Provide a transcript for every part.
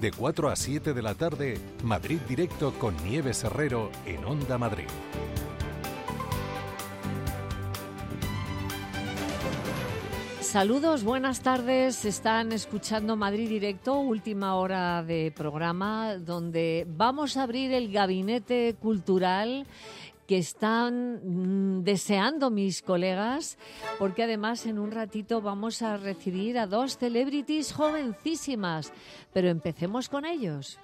De 4 a 7 de la tarde, Madrid Directo con Nieves Herrero en Onda Madrid. Saludos, buenas tardes. Están escuchando Madrid Directo, última hora de programa, donde vamos a abrir el gabinete cultural que están deseando mis colegas, porque además en un ratito vamos a recibir a 2 celebrities jovencísimas. Pero empecemos con ellos.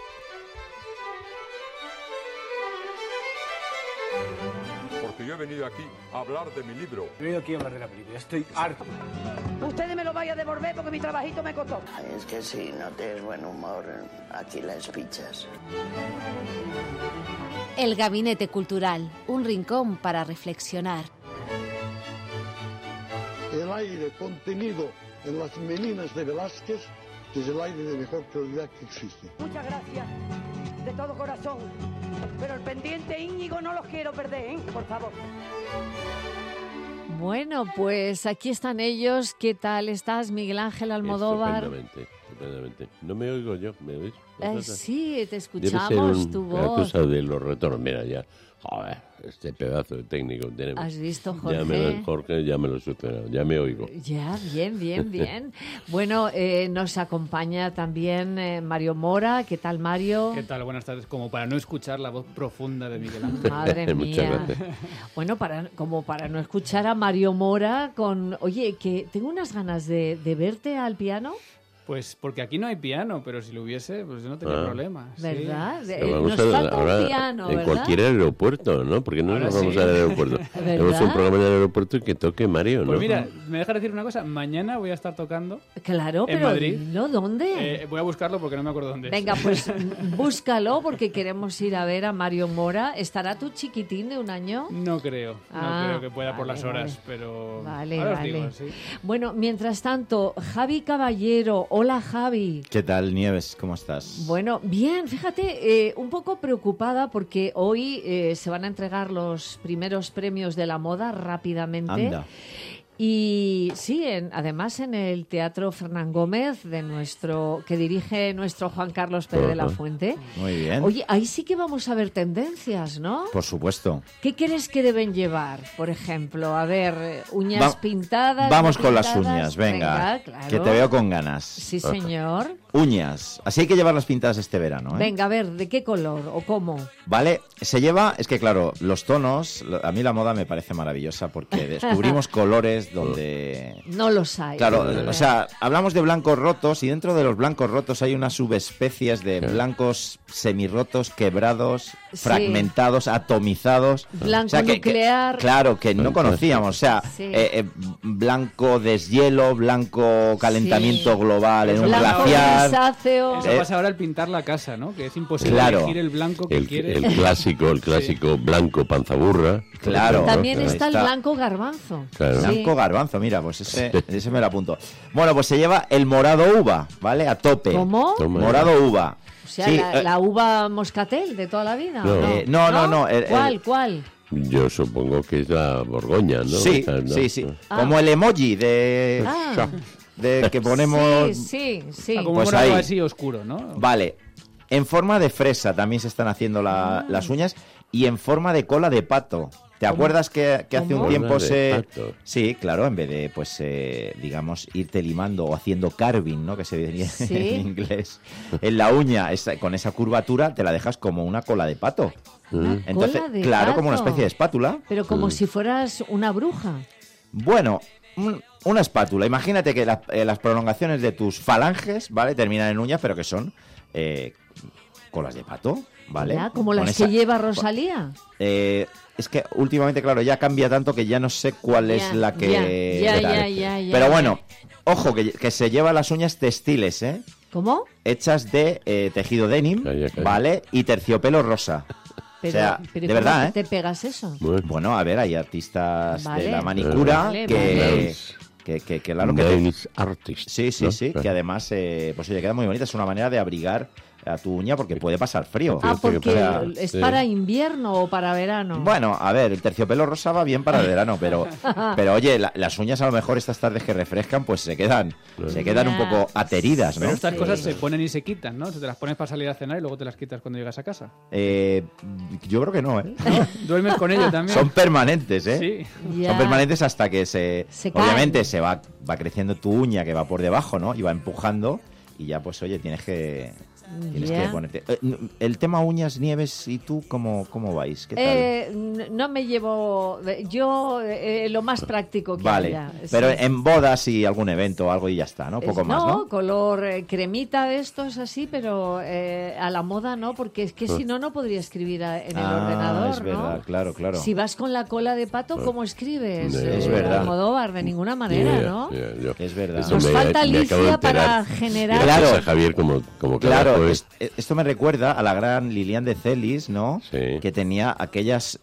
Porque yo he venido aquí a hablar de mi libro. He venido aquí a hablar de la película, estoy harto. Ustedes me lo vayan a devolver porque mi trabajito me costó. Es que si no tienes buen humor, aquí las pichas. El Gabinete Cultural, un rincón para reflexionar. El aire contenido en las meninas de Velázquez es el aire de mejor calidad que existe. Muchas gracias, de todo corazón. Pero el pendiente Íñigo no los quiero perder, ¿eh? Por favor. Bueno, pues aquí están ellos. ¿Qué tal estás, Miguel Ángel Almodóvar? Estupendamente. No me oigo yo, ¿me oís? Sí, te escuchamos, Debe ser tu una voz. cosa de los retornos. Mira, ya, joder, este pedazo de técnico tenemos. ¿Has visto, Jorge? Jorge ya me lo he superado, ya me oigo. Ya, bien. Bueno, nos acompaña también Mario Mora. ¿Qué tal, Mario? ¿Qué tal? Buenas tardes. Como para no escuchar la voz profunda de Miguel Ángel. Madre Muchas mía. gracias. Bueno, como para no escuchar a Mario Mora con... Oye, que tengo unas ganas de verte al piano. Pues porque aquí no hay piano, pero si lo hubiese, pues yo no tenía problema. ¿Verdad? Sí. Pero vamos Nos falta ahora un piano, en ¿verdad? cualquier aeropuerto, ¿no? Porque no Ahora nos vamos sí. al aeropuerto. ¿Verdad? Tenemos un programa en el aeropuerto y que toque Mario, ¿no? Pues mira, me dejas decir una cosa. Mañana voy a estar tocando. Claro, en pero Madrid. ¿no? ¿Dónde? Voy a buscarlo porque no me acuerdo dónde es. Venga, pues búscalo porque queremos ir a ver a Mario Mora. ¿Estará tu chiquitín de 1 año? No creo que pueda por vale, las horas, vale. pero Vale, ahora os vale. digo, sí. Bueno, mientras tanto, Javi Caballero. Hola, Javi. ¿Qué tal, Nieves? ¿Cómo estás? Bueno, bien, fíjate, un poco preocupada porque hoy se van a entregar los primeros premios de la moda rápidamente. Anda. Y sí, además en el Teatro Fernán Gómez, que dirige nuestro Juan Carlos Pérez de la Fuente. Muy bien. Oye, ahí sí que vamos a ver tendencias, ¿no? Por supuesto. ¿Qué crees que deben llevar? Por ejemplo, a ver, uñas pintadas. Vamos no con las pintadas. uñas, venga. Claro. Que te veo con ganas. Sí, señor. Uñas. Así hay que llevarlas pintadas este verano, ¿eh? Venga, a ver, ¿de qué color o cómo? Vale, es que claro, los tonos, a mí la moda me parece maravillosa porque descubrimos colores donde... No los hay. Claro, o sea, hablamos de blancos rotos y dentro de los blancos rotos hay unas subespecies de blancos semirrotos, quebrados, Sí. fragmentados, atomizados. Blanco O sea, nuclear. claro, que no conocíamos. O sea, Sí. blanco deshielo, blanco calentamiento Sí. global en un Blanco glaciar. grisáceo. Eso pasa ahora al pintar la casa, ¿no? Que es imposible Claro. elegir el blanco que quieres. El clásico blanco panzaburra. Claro. También Ahí está el está. blanco garbanzo. Claro. Sí. Blanco garbanzo, mira, pues ese me lo apunto. Bueno, pues se lleva el morado uva, ¿vale? A tope. ¿Cómo? Toma. Morado uva. O sea, Sí, la uva moscatel de toda la vida. ¿o No. No. ¿Cuál? Yo supongo que es la Borgoña, ¿no? Sí, O sea, ¿no? sí. Como el emoji de que ponemos... Sí. Como Pues un morado ahí. así oscuro, ¿no? Vale. En forma de fresa también se están haciendo las uñas y en forma de cola de pato. ¿Te acuerdas que hace un ¿Cómo? tiempo Cola de pato. Sí, claro, en vez de, pues, digamos, irte limando o haciendo carving, ¿no? Que se diría Sí. en inglés. En la uña, con esa curvatura, te la dejas como una cola de pato. Entonces, cola de claro, como una pato. especie de espátula. Pero como si fueras una bruja. Bueno, una espátula. Imagínate que las prolongaciones de tus falanges, ¿vale? Terminan en uñas, pero que son colas de pato, ¿vale? Ya, como Con las esa- que lleva Rosalía. Es que últimamente, claro, ya cambia tanto que ya no sé cuál es Ya, la que... ya. Pero bueno, ojo, que se lleva las uñas textiles, ¿eh? ¿Cómo? Hechas de tejido denim, Calla. ¿vale? Y terciopelo rosa. Pero, O sea, pero de ¿cómo verdad, te pegas eso? Bueno, a ver, hay artistas Vale. de la manicura Vale, que... vale. Que claro que... Nails artist. Sí, ¿no? que además, pues oye, queda muy bonita. Es una manera de abrigar a tu uña porque puede pasar frío. Ah, porque O sea, es sí. para invierno o para verano. bueno, a ver, el terciopelo rosa va bien para el verano, pero oye, las uñas a lo mejor estas tardes que refrescan, pues se quedan un poco ateridas, ¿no? Pero estas Sí. cosas se ponen y se quitan, ¿no? Te las pones para salir a cenar y luego te las quitas cuando llegas a casa. Yo creo que no, ¿eh? ¿Duermes con ello también? Son permanentes, ¿eh? Sí. Ya. Son permanentes hasta que se obviamente caen. se va creciendo tu uña que va por debajo, ¿no? Y va empujando y ya pues oye, tienes que Ya. ponerte. El tema uñas, Nieves, ¿y tú cómo vais? ¿Qué tal? No me llevo... Yo lo más práctico que Vale, haya. pero sí. en bodas y algún evento o algo y ya está, ¿no? Poco más, ¿no? Color cremita de estos así, pero a la moda no, porque es que si no, no podría escribir en el ordenador, es verdad, ¿no? claro. Si vas con la cola de pato, ¿cómo escribes? Es verdad. Almodóvar, de ninguna manera, Ya, ¿no? ya, yo- Es verdad. eso Nos falta me acabo de Alicia para enterar. generar... Claro. Gracias a Javier como Claro, carajo es. esto me recuerda a la gran Lilian de Celis, ¿no? Sí. Que tenía aquellas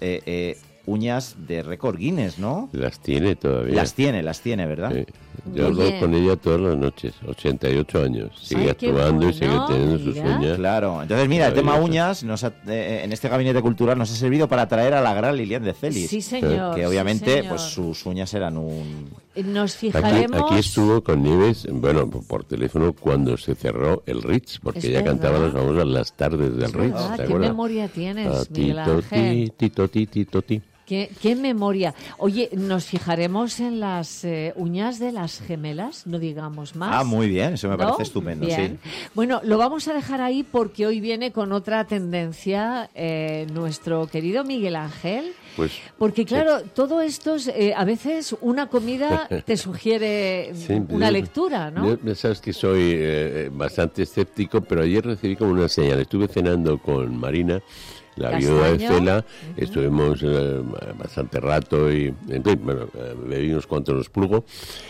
uñas de récord Guinness, ¿no? Las tiene todavía. Las tiene, ¿verdad? Sí. Yo hablo Oye. con ella todas las noches, 88 años. Sigue Ay, qué actuando y sigue bueno, teniendo sus mira. uñas. Claro, entonces mira, el tema Maravilloso. uñas en este gabinete cultural nos ha servido para traer a la gran Lilian de Celis. Sí, señor. Que sí, obviamente señor. pues sus uñas eran un... Nos Aquí, fijaremos... aquí estuvo con Nieves, bueno, por teléfono cuando se cerró el Ritz, porque Es ella verdad. cantaba las famosas Las Tardes del Ritz, Ah, ¿te ¿qué acuerdas? memoria tienes, Ah, Miguel Ángel? ti. ¿Qué memoria? Oye, nos fijaremos en las uñas de las gemelas, no digamos más. Ah, muy bien, eso me ¿No? parece estupendo, Bien. sí. Bueno, lo vamos a dejar ahí porque hoy viene con otra tendencia nuestro querido Miguel Ángel. Pues, Porque claro, todo esto es, a veces una comida te sugiere sí, una yo- lectura, ¿no? Yo, sabes que soy bastante escéptico, pero ayer recibí como una señal. Estuve cenando con Marina, la viuda de Castaño. Cela, estuvimos bastante rato y, en fin, bueno, bebí unos cuantos los plugo.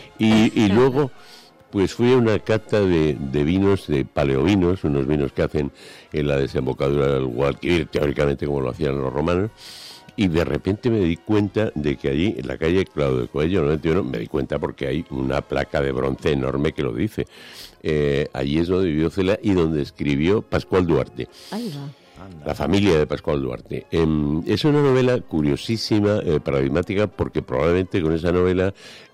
Y luego, pues fui a una cata de vinos, de paleovinos, unos vinos que hacen en la desembocadura del Guadalquivir, teóricamente como lo hacían los romanos. Y de repente me di cuenta de que allí, en la calle Claudio de Coello 91, me di cuenta porque hay una placa de bronce enorme que lo dice. Allí es donde vivió Cela y donde escribió Pascual Duarte. Ahí va. La familia de Pascual Duarte. Es una novela curiosísima, paradigmática, porque probablemente con esa novela,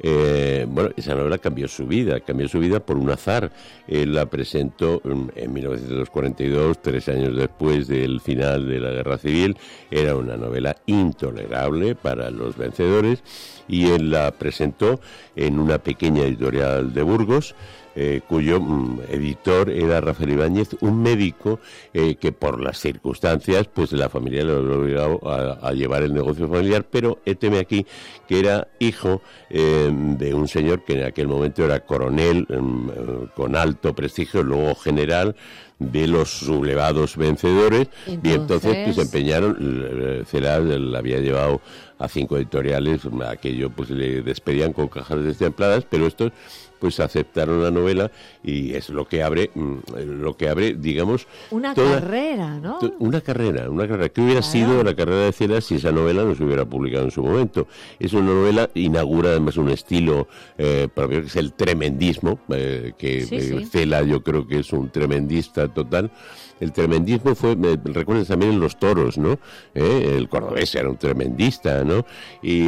esa novela cambió su vida por un azar. Él la presentó en 1942, 3 años después del final de la Guerra Civil. Era una novela intolerable para los vencedores y él la presentó en una pequeña editorial de Burgos, cuyo editor era Rafael Ibáñez, un médico que por las circunstancias, pues la familia lo había obligado a llevar el negocio familiar, pero héteme aquí que era hijo de un señor que en aquel momento era coronel con alto prestigio, luego general de los sublevados vencedores, y entonces pues empeñaron, Cela la había llevado a 5 editoriales, aquello pues le despedían con cajas destempladas, pero estos pues aceptaron la novela y es lo que abre, digamos, Una toda- carrera, ¿no? Una carrera que hubiera sido la carrera de Cela si esa novela no se hubiera publicado en su momento. Es una novela, inaugura además un estilo propio, que es el tremendismo, que Cela yo creo que es un tremendista total. El tremendismo recuerdas también en Los Toros, ¿no? El cordobés era un tremendista, ¿no? Y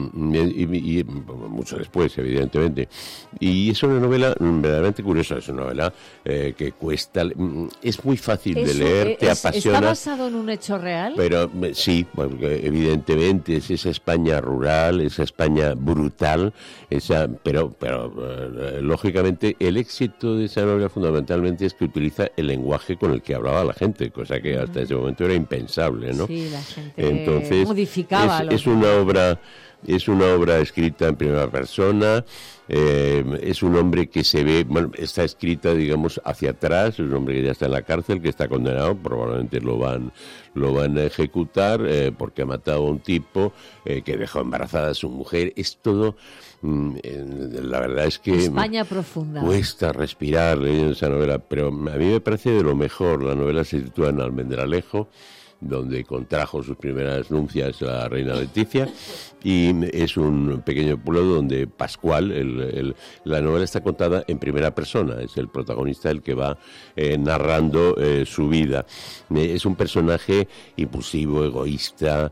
mucho después, evidentemente. Y es una novela verdaderamente curiosa, es una novela que cuesta, es muy fácil de leer, te apasiona. ¿Está basado en un hecho real? Pero sí, porque evidentemente es esa España rural, esa España brutal, pero lógicamente el éxito de esa novela fundamentalmente es que utiliza el lenguaje con el que hablaba la gente, cosa que hasta ese momento era impensable, ¿no? Sí, la gente Entonces, modificaba es una obra escrita en primera persona. Es un hombre que se ve, está escrita, digamos, hacia atrás. Es un hombre que ya está en la cárcel, que está condenado, probablemente lo van a ejecutar porque ha matado a un tipo que dejó embarazada a su mujer. Es todo, la verdad es que España profunda. cuesta respirar leyendo esa novela, pero a mí me parece de lo mejor. La novela se sitúa en Almendralejo, donde contrajo sus primeras nupcias la reina Leticia, y es un pequeño pueblo donde Pascual, la novela está contada en primera persona, es el protagonista el que va narrando su vida. Es un personaje impulsivo, egoísta,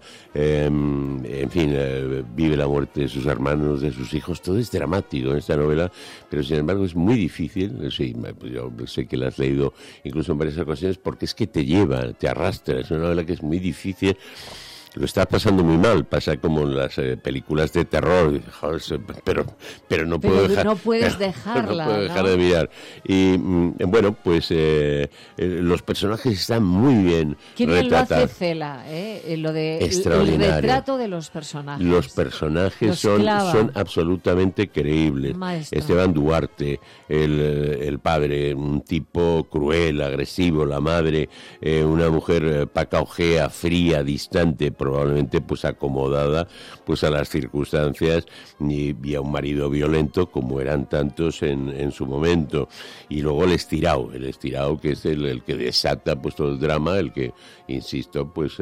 en fin, vive la muerte de sus hermanos, de sus hijos, todo es dramático en esta novela, pero sin embargo es muy difícil. Sí, yo sé que la has leído incluso en varias ocasiones, porque es que te lleva, te arrastra, es una novela que es muy difícil. Lo estás pasando muy mal, pasa como en las películas de terror, joder, pero no puedo dejar, no puedes dejarla, no puedo dejar de mirar. Y bueno, pues los personajes están muy bien ¿Qué bien retratados. lo hace Cela, lo de el retrato de los personajes? Los personajes son absolutamente creíbles. Maestro. Esteban Duarte, el padre, un tipo cruel, agresivo, la madre, una mujer pacaojea, fría, distante, probablemente pues acomodada pues a las circunstancias, y a un marido violento como eran tantos en su momento. Y luego el estirao que es el que desata pues todo el drama, el que, insisto, pues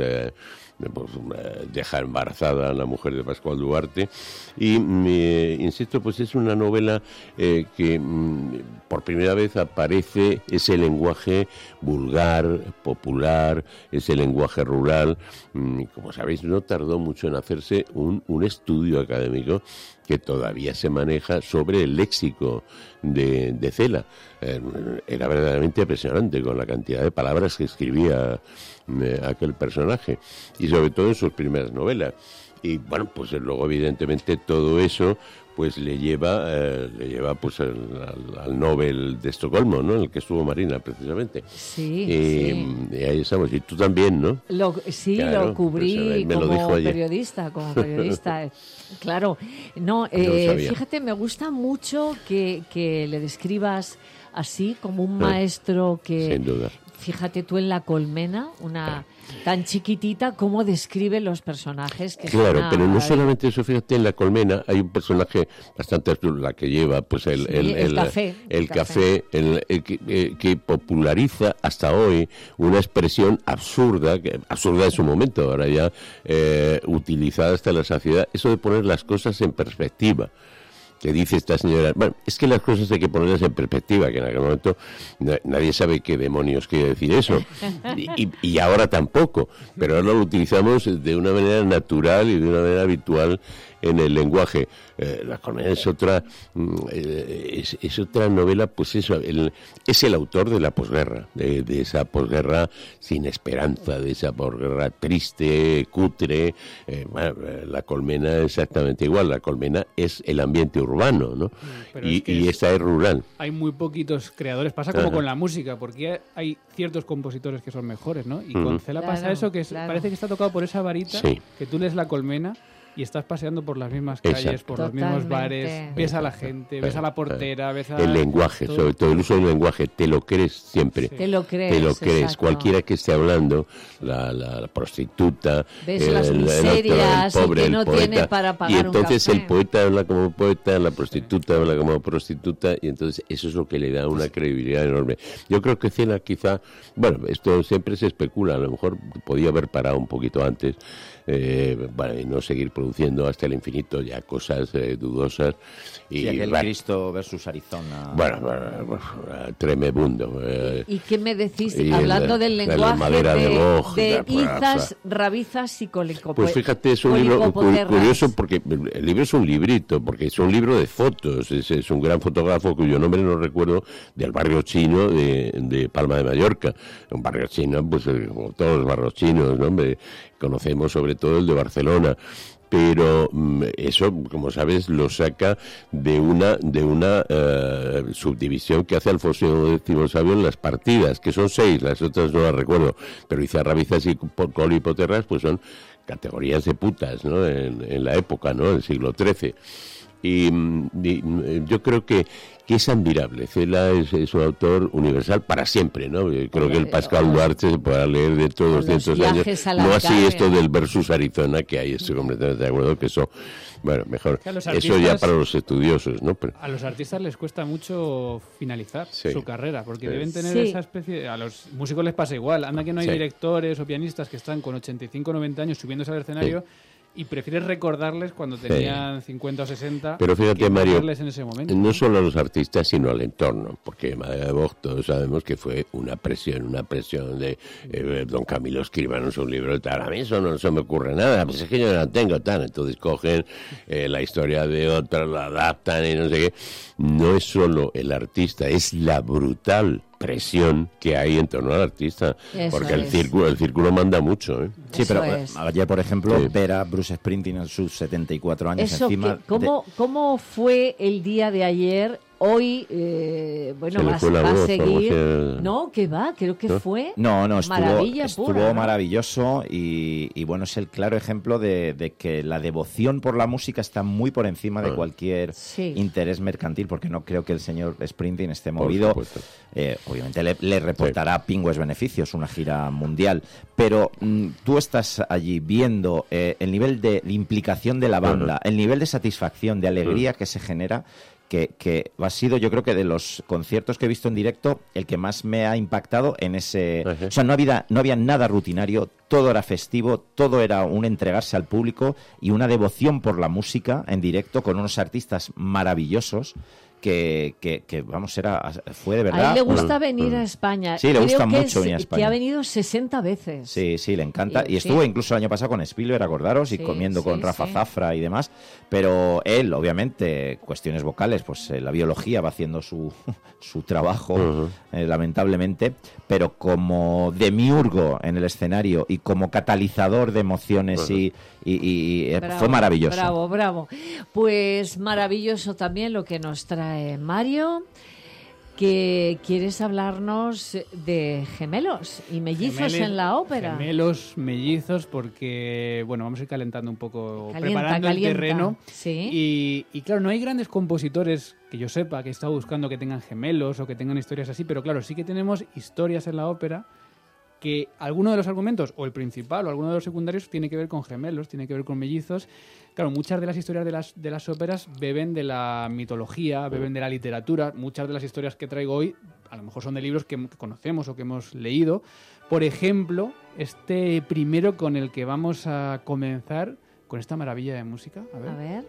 deja embarazada a la mujer de Pascual Duarte. Y insisto, pues es una novela que por primera vez aparece ese lenguaje vulgar, popular, ese lenguaje rural. Como sabéis, no tardó mucho en hacerse un estudio académico que todavía se maneja sobre el léxico de Cela. Era verdaderamente impresionante con la cantidad de palabras que escribía aquel personaje, y sobre todo en sus primeras novelas. Y bueno, pues luego evidentemente todo eso pues le lleva pues al Nobel de Estocolmo, ¿no? En el que estuvo Marina precisamente. Sí, y ahí estamos. Y tú también, ¿no? Claro, lo cubrí pues, como periodista. Claro. No, fíjate, me gusta mucho que le describas así, como un maestro que... Sin duda. Fíjate tú en La Colmena, una tan chiquitita, cómo describe los personajes. Que claro, pero no solamente eso, fíjate, en La Colmena hay un personaje bastante azul, la que lleva pues el café, que populariza hasta hoy una expresión absurda en su momento, ahora ya utilizada hasta la saciedad, eso de poner las cosas en perspectiva. Que dice esta señora, bueno, es que las cosas hay que ponerlas en perspectiva, que en aquel momento nadie sabe qué demonios quiere decir eso, y ahora tampoco, pero ahora lo utilizamos de una manera natural y de una manera habitual en el lenguaje. La Colmena es otra novela, pues eso, es el autor de la posguerra, de esa posguerra sin esperanza, de esa posguerra triste, cutre. La Colmena exactamente igual, La Colmena es el ambiente urbano, ¿no? Y esta es rural. Hay muy poquitos creadores, pasa como con la música, porque hay ciertos compositores que son mejores, ¿no? Y con Cela pasa eso, que parece que está tocado por esa varita, que tú lees La Colmena y estás paseando por las mismas calles, por los mismos bares, ves a la gente, ves a la portera, ves a... El lenguaje, sobre todo el uso del lenguaje, te lo crees siempre. Sí. Te lo crees. Cualquiera que esté hablando, la prostituta, ves las miserias, el pobre, que no el poeta, tiene para pagar y entonces un café. El poeta habla como poeta, la prostituta habla como prostituta, y entonces eso es lo que le da una credibilidad enorme. Yo creo que Cela quizá, bueno, esto siempre se especula, a lo mejor podía haber parado un poquito antes, y no seguir produciendo hasta el infinito ya cosas dudosas. Y aquel Cristo versus Arizona. Bueno, tremebundo. ¿Y qué me decís, hablando del lenguaje de Izas, Rabizas y Colicopoterras? Pues fíjate, es un libro curioso, porque el libro es un librito, porque es un libro de fotos, es un gran fotógrafo cuyo nombre no recuerdo, del barrio chino de Palma de Mallorca. Un barrio chino, pues como todos los barrios chinos, ¿no? Conocemos sobre todo el de Barcelona, pero eso, como sabes, lo saca de una subdivisión que hace Alfonso X Sabio en las partidas, que son 6, las otras no las recuerdo, pero Izas, Rabizas y Colicopoterras pues son categorías de putas, ¿no? En la época, ¿no? En el siglo XIII. Y yo creo que es admirable. Cela es un autor universal para siempre, ¿no? Creo que el Pascual Duarte se podrá leer de todos 200 años. No así esto del versus Arizona, que ahí estoy completamente de acuerdo, que eso, bueno, mejor. Eso ya para los estudiosos, ¿no? Pero a los artistas les cuesta mucho finalizar su carrera, porque deben tener esa especie... A los músicos les pasa igual. Anda que no hay directores o pianistas que están con 85 90 años subiéndose al escenario y prefieres recordarles cuando tenían 50 o 60. Pero fíjate, Mario, en ese momento, no solo a los artistas, sino al entorno, porque Madre de Vogt todos sabemos que fue una presión de don Camilo escribanos un libro, tal. A mí eso no se me ocurre nada, pues es que yo no la tengo, tal. Entonces cogen la historia de otros, la adaptan y no sé qué. No es solo el artista, es la brutal presión que hay en torno al artista, porque el círculo manda mucho, ¿eh? Sí, pero ayer, por ejemplo, ver a Bruce Springsteen en sus 74 años encima... ¿Cómo fue el día de ayer? Hoy, va a seguir... No, ¿qué va? Creo que fue estuvo maravilloso y bueno, es el claro ejemplo de que la devoción por la música está muy por encima de cualquier interés mercantil, porque no creo que el señor Springsteen esté movido. Obviamente le reportará pingües beneficios una gira mundial, pero tú estás allí viendo el nivel de implicación de la banda, el nivel de satisfacción, de alegría que se genera, que ha sido, yo creo que de los conciertos que he visto en directo, el que más me ha impactado en ese... O sea, no había nada rutinario, todo era festivo, todo era un entregarse al público y una devoción por la música en directo con unos artistas maravillosos que vamos, fue de verdad... A él le gusta venir a España. Sí, le gusta mucho venir a España. Que ha venido 60 veces. Sí, le encanta. Y estuvo incluso el año pasado con Spielberg, acordaros, y comiendo con Rafa Zafra y demás. Pero él, obviamente, cuestiones vocales, pues la biología va haciendo su trabajo, lamentablemente, pero como demiurgo en el escenario y como catalizador de emociones fue maravilloso. Bravo. Pues maravilloso también lo que nos trae Mario, que quieres hablarnos de gemelos y mellizos en la ópera. Gemelos, mellizos, porque, bueno, vamos a ir calentando un poco, preparando el terreno. Sí. Y claro, no hay grandes compositores que yo sepa que he estado buscando que tengan gemelos o que tengan historias así, pero claro, sí que tenemos historias en la ópera que alguno de los argumentos, o el principal, o alguno de los secundarios, tiene que ver con gemelos, tiene que ver con mellizos. Claro, muchas de las historias de las óperas beben de la mitología, beben de la literatura. Muchas de las historias que traigo hoy, a lo mejor son de libros que conocemos o que hemos leído. Por ejemplo, este primero con el que vamos a comenzar, con esta maravilla de música. A ver.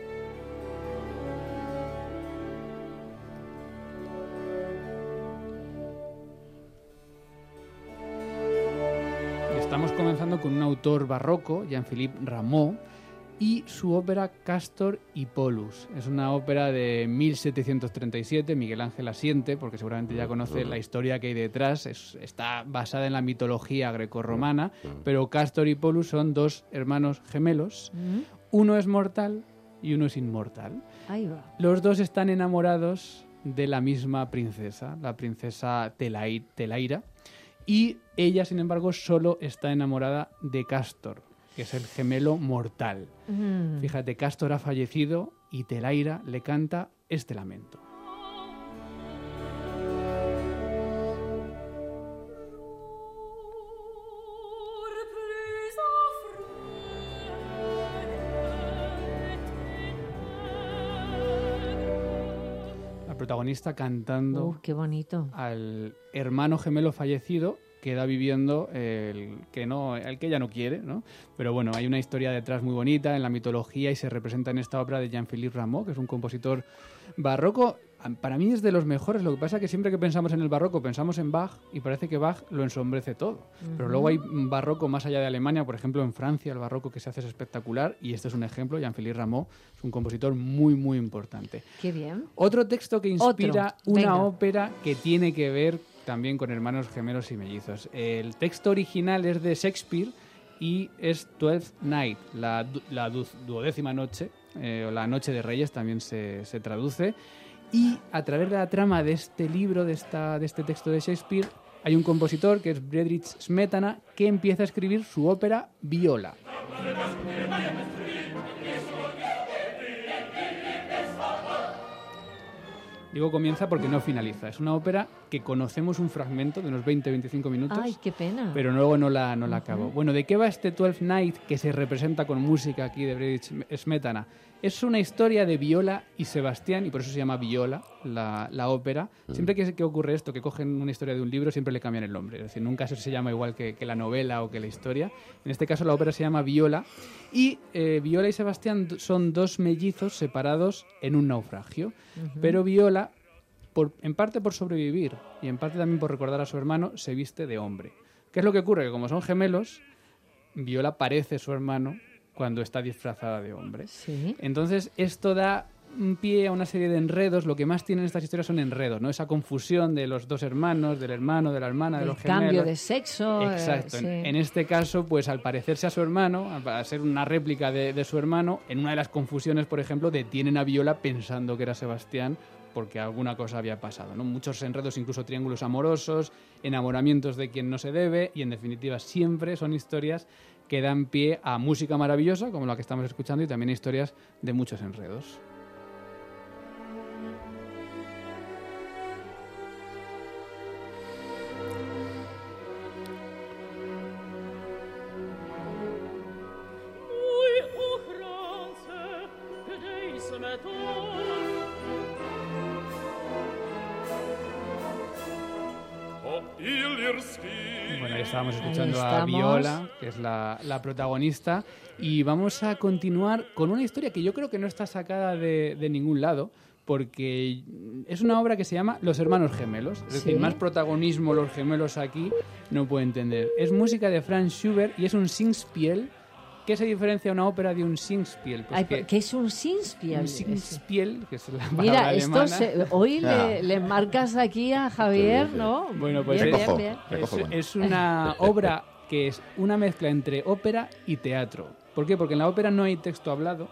Estamos comenzando con un autor barroco, Jean-Philippe Rameau, y su ópera Castor y Pollux. Es una ópera de 1737, Miguel Ángel Asiente, porque seguramente ya conoce la historia que hay detrás. Está basada en la mitología grecorromana, pero Castor y Pollux son dos hermanos gemelos. Uno es mortal y uno es inmortal. Ahí va. Los dos están enamorados de la misma princesa, la princesa Telaira. Y ella, sin embargo, solo está enamorada de Castor, que es el gemelo mortal. Fíjate, Castor ha fallecido y Telaira le canta este lamento. Protagonista cantando qué bonito. Al hermano gemelo fallecido que da viviendo el que ella no quiere, ¿no? Pero bueno, hay una historia detrás muy bonita en la mitología y se representa en esta obra de Jean-Philippe Rameau, que es un compositor barroco. Para mí es de los mejores. Lo que pasa es que siempre que pensamos en el barroco pensamos en Bach y parece que Bach lo ensombrece todo. Pero luego hay barroco más allá de Alemania, por ejemplo en Francia el barroco que se hace es espectacular y este es un ejemplo. Jean-Philippe Rameau es un compositor muy muy importante. Qué bien. Otro texto que inspira una ópera que tiene que ver también con hermanos gemelos y mellizos. El texto original es de Shakespeare y es Twelfth Night, la duodécima noche, o la noche de Reyes también se traduce. Y a través de la trama de este libro, de este texto de Shakespeare, hay un compositor que es Friedrich Smetana que empieza a escribir su ópera Viola. Digo comienza porque no finaliza. Es una ópera que conocemos un fragmento de unos 20-25 minutos. ¡Ay, qué pena! Pero luego no la acabo. Bueno, ¿de qué va este Twelfth Night que se representa con música aquí de British Smetana? Es una historia de Viola y Sebastián, y por eso se llama Viola, la ópera. Siempre que ocurre esto, que cogen una historia de un libro, siempre le cambian el nombre. Es decir, nunca se llama igual que la novela o que la historia. En este caso, la ópera se llama Viola. Y Viola y Sebastián son dos mellizos separados en un naufragio. Pero Viola, en parte por sobrevivir y en parte también por recordar a su hermano, se viste de hombre. ¿Qué es lo que ocurre? Que como son gemelos, Viola parece su hermano cuando está disfrazada de hombre. Sí. Entonces, esto da un pie a una serie de enredos. Lo que más tienen estas historias son enredos, ¿no? Esa confusión de los dos hermanos, del hermano, de la hermana, de los gemelos. El cambio de sexo. Exacto. Sí. En este caso, pues al parecerse a su hermano, a ser una réplica de su hermano, en una de las confusiones, por ejemplo, detienen a Viola pensando que era Sebastián porque alguna cosa había pasado, ¿no? Muchos enredos, incluso triángulos amorosos, enamoramientos de quien no se debe, y en definitiva siempre son historias que dan pie a música maravillosa, como la que estamos escuchando, y también historias de muchos enredos. Bueno, ya estábamos escuchando a Viola, que es la protagonista, y vamos a continuar con una historia que yo creo que no está sacada de ningún lado, porque es una obra que se llama Los Hermanos Gemelos. Es decir, más protagonismo los gemelos aquí no puedo entender. Es música de Franz Schubert y es un Singspiel. ¿Qué se diferencia una ópera de un Singspiel? Pues ¿Qué es un Singspiel? Un Singspiel, que es la palabra Mira, alemana. Hoy le marcas aquí a Javier, ¿no? Bueno, pues bien. Es una obra que es una mezcla entre ópera y teatro. ¿Por qué? Porque en la ópera no hay texto hablado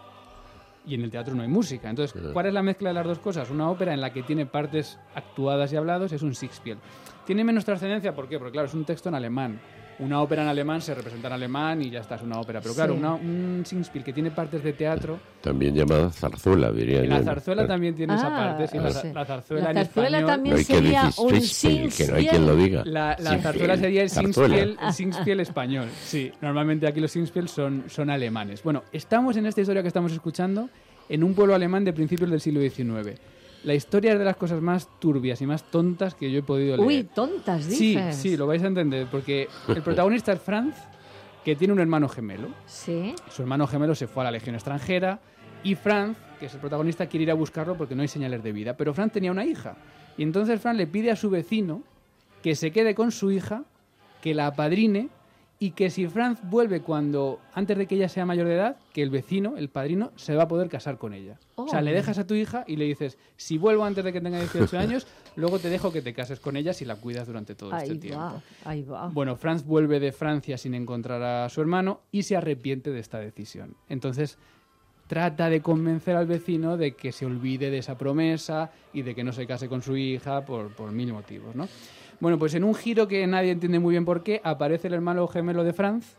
y en el teatro no hay música. Entonces, ¿cuál es la mezcla de las dos cosas? Una ópera en la que tiene partes actuadas y hablados es un Singspiel. Tiene menos trascendencia, ¿por qué? Porque claro, es un texto en alemán. Una ópera en alemán se representa en alemán y ya está, es una ópera. Pero claro, un Singspiel que tiene partes de teatro... También llamada zarzuela, diría yo. La zarzuela también tiene esa parte. Sí, la zarzuela en español... también no sería un Singspiel. Que no hay quien lo diga. La zarzuela sería el Singspiel español. Sí, normalmente aquí los Singspiel son alemanes. Bueno, estamos en esta historia que estamos escuchando en un pueblo alemán de principios del siglo XIX. La historia es de las cosas más turbias y más tontas que yo he podido leer. Uy, tontas, dices. Sí, lo vais a entender, porque el protagonista es Franz, que tiene un hermano gemelo. Sí. Su hermano gemelo se fue a la Legión extranjera y Franz, que es el protagonista, quiere ir a buscarlo porque no hay señales de vida. Pero Franz tenía una hija y entonces Franz le pide a su vecino que se quede con su hija, que la apadrine y que si Franz vuelve antes de que ella sea mayor de edad, que el vecino, el padrino, se va a poder casar con ella. Oh. O sea, le dejas a tu hija y le dices, si vuelvo antes de que tenga 18 años, luego te dejo que te cases con ella si la cuidas durante todo este tiempo. Ahí va. Bueno, Franz vuelve de Francia sin encontrar a su hermano y se arrepiente de esta decisión. Entonces, trata de convencer al vecino de que se olvide de esa promesa y de que no se case con su hija por mil motivos, ¿no? Bueno, pues en un giro que nadie entiende muy bien por qué, aparece el hermano gemelo de Franz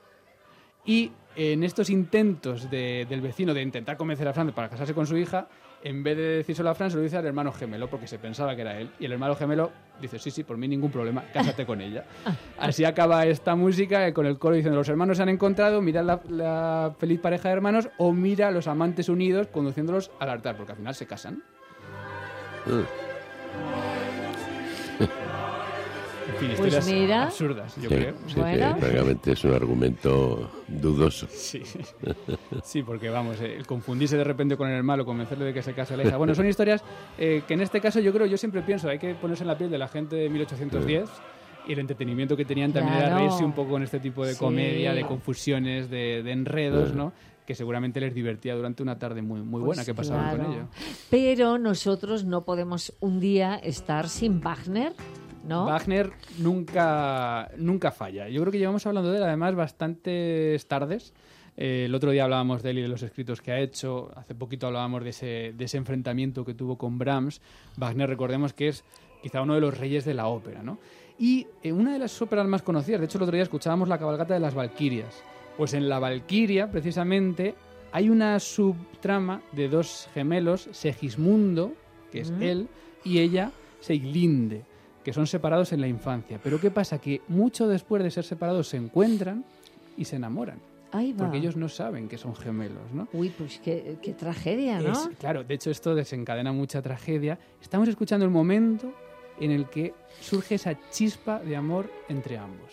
y en estos intentos del vecino de intentar convencer a Franz para casarse con su hija, en vez de decírselo a Franz, se lo dice al hermano gemelo porque se pensaba que era él. Y el hermano gemelo dice, sí, por mí ningún problema, cásate con ella. Así acaba esta música con el coro diciendo, los hermanos se han encontrado, mirad la feliz pareja de hermanos o mira a los amantes unidos conduciéndolos al altar, porque al final se casan. En fin, historias absurdas, yo creo. Sí, bueno. Que realmente es un argumento dudoso. Sí, porque vamos, el confundirse de repente con el hermano, convencerle de que se case la hija. Bueno, son historias que en este caso yo siempre pienso, hay que ponerse en la piel de la gente de 1810 y el entretenimiento que tenían también era reírse un poco con este tipo de comedia, de confusiones, de enredos, ¿no? Que seguramente les divertía durante una tarde muy buena que pasaban con ello. Pero nosotros no podemos un día estar sin Wagner, ¿no? Wagner nunca falla. Yo creo que llevamos hablando de él además bastantes tardes. El otro día hablábamos de él y de los escritos que ha hecho. Hace poquito hablábamos de ese enfrentamiento que tuvo con Brahms. Wagner, recordemos que es quizá uno de los reyes de la ópera, ¿no? Y una de las óperas más conocidas, de hecho el otro día escuchábamos la cabalgata de las Valquirias. Pues en la Valquiria, precisamente, hay una subtrama de dos gemelos, Segismundo que es él, y ella, Sieglinde, que son separados en la infancia. Pero ¿qué pasa? Que mucho después de ser separados se encuentran y se enamoran. Ahí va. Porque ellos no saben que son gemelos, ¿no? Uy, pues qué tragedia, ¿no? Claro, de hecho esto desencadena mucha tragedia. Estamos escuchando el momento en el que surge esa chispa de amor entre ambos.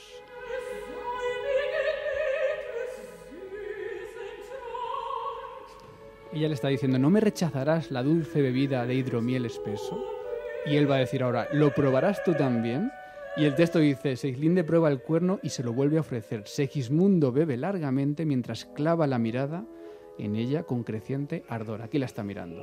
Ella le está diciendo, ¿no me rechazarás la dulce bebida de hidromiel espeso? Y él va a decir ahora, ¿lo probarás tú también? Y el texto dice, Sieglinde prueba el cuerno y se lo vuelve a ofrecer. Segismundo bebe largamente mientras clava la mirada en ella con creciente ardor. Aquí la está mirando.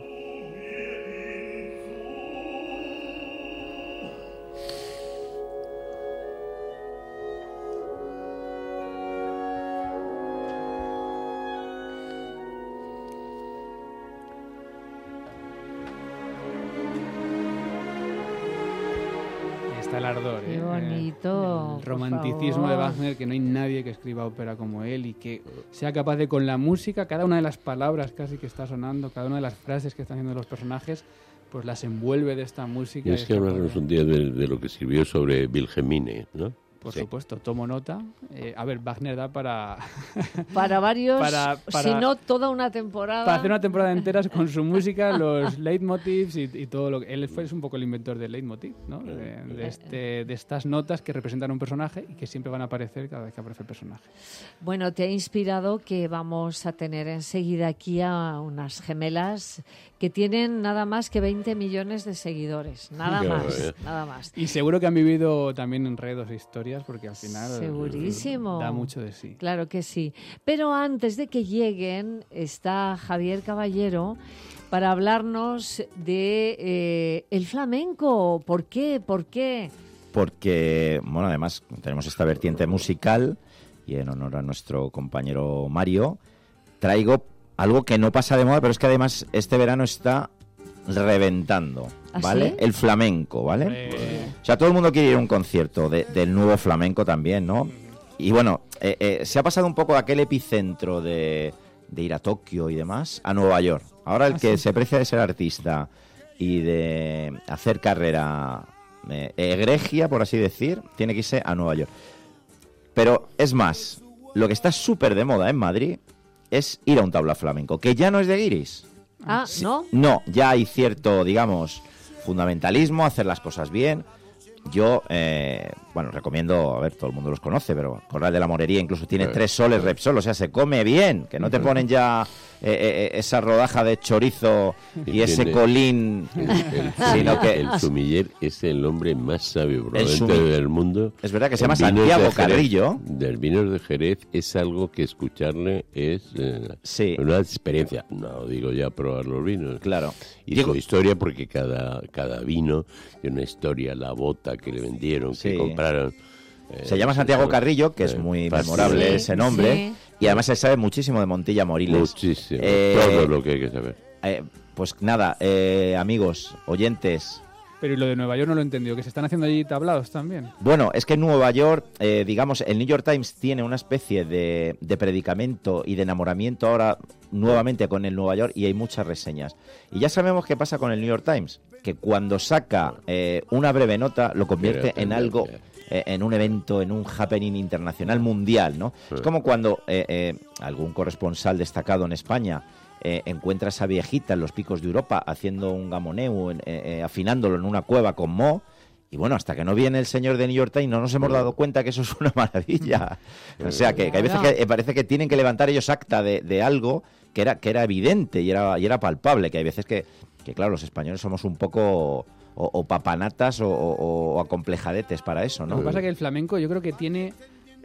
El ardor, qué bonito, el romanticismo de Wagner, que no hay nadie que escriba ópera como él y que sea capaz de, con la música, cada una de las palabras casi que está sonando, cada una de las frases que están haciendo los personajes, pues las envuelve de esta música. Y es que hablarnos un día de lo que escribió sobre Wilhelmine, ¿no? Por supuesto, tomo nota. A ver, Wagner da para... para varios, si no toda una temporada. Para hacer una temporada entera con su música, los leitmotivs y todo lo que... Él es un poco el inventor del leitmotiv, ¿no? De estas notas que representan un personaje y que siempre van a aparecer cada vez que aparece el personaje. Bueno, te ha inspirado que vamos a tener enseguida aquí a unas gemelas que tienen nada más que 20 millones de seguidores. Nada más. Y seguro que han vivido también enredos e historias, porque al final segurísimo da mucho de sí. Claro que sí. Pero antes de que lleguen está Javier Caballero para hablarnos de el flamenco. ¿Por qué? Porque, bueno, además tenemos esta vertiente musical y en honor a nuestro compañero Mario traigo algo que no pasa de moda, pero es que además este verano está reventando, ¿vale? ¿Sí? El flamenco, ¿vale? O sea, todo el mundo quiere ir a un concierto del nuevo flamenco también, ¿no? Y bueno, se ha pasado un poco de aquel epicentro de ir a Tokio y demás a Nueva York. Ahora el que se precia de ser artista y de hacer carrera egregia, por así decir, tiene que irse a Nueva York. Pero es más, lo que está súper de moda en Madrid es ir a un tabla flamenco, que ya no es de guiris. Ah, ¿no? No, ya hay cierto, digamos, fundamentalismo, hacer las cosas bien. Yo, bueno, recomiendo, a ver, todo el mundo los conoce, pero Corral de la Morería incluso tiene 3 soles Repsol, o sea, se come bien, que no te ponen ya esa rodaja de chorizo y ese colín, sino que el sumiller es el hombre más sabio probablemente del mundo. Es verdad que se llama Santiago Carrillo. Del vino de Jerez es algo que escucharle es una experiencia. No digo ya probar los vinos. Claro. Y su historia, porque cada vino tiene una historia, la bota que le vendieron, que compraron. Se llama Santiago Carrillo, que es muy memorable ese nombre. Sí. Y además se sabe muchísimo de Montilla Moriles. Muchísimo, todo lo que hay que saber. Pues nada, amigos, oyentes. Pero ¿y lo de Nueva York no lo he entendido? ¿Que se están haciendo allí tablados también? Bueno, es que en Nueva York, digamos, el New York Times tiene una especie de predicamento y de enamoramiento ahora nuevamente con el Nueva York y hay muchas reseñas. Y ya sabemos qué pasa con el New York Times, que cuando saca una breve nota lo convierte en algo... en un evento, en un happening internacional mundial, ¿no? Sí. Es como cuando algún corresponsal destacado en España encuentra a esa viejita en los picos de Europa haciendo un gamoneu, afinándolo en una cueva con moho, y bueno, hasta que no viene el señor de New York Times no nos hemos dado cuenta que eso es una maravilla. O sea, que hay veces que parece que tienen que levantar ellos acta de algo que era evidente y era palpable, que hay veces que claro, los españoles somos un poco... O papanatas o acomplejadetes para eso, ¿no? Lo que pasa es que el flamenco yo creo que tiene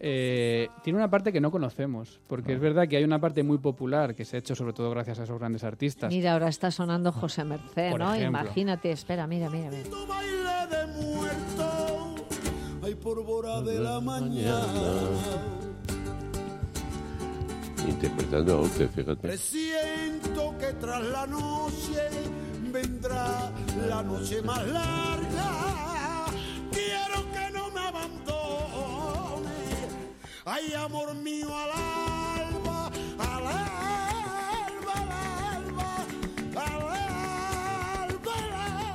una parte que no conocemos, porque es verdad que hay una parte muy popular que se ha hecho sobre todo gracias a esos grandes artistas. Mira, ahora está sonando José Mercé, ¿no? Ejemplo. Imagínate, espera, mira. Hay pólvora de la mañana. Interpretando a usted, fíjate. Presiento que tras la noche vendrá la noche más larga. Quiero que no me abandone. Ay, amor mío, al alba, al alba, al alba, al alba, al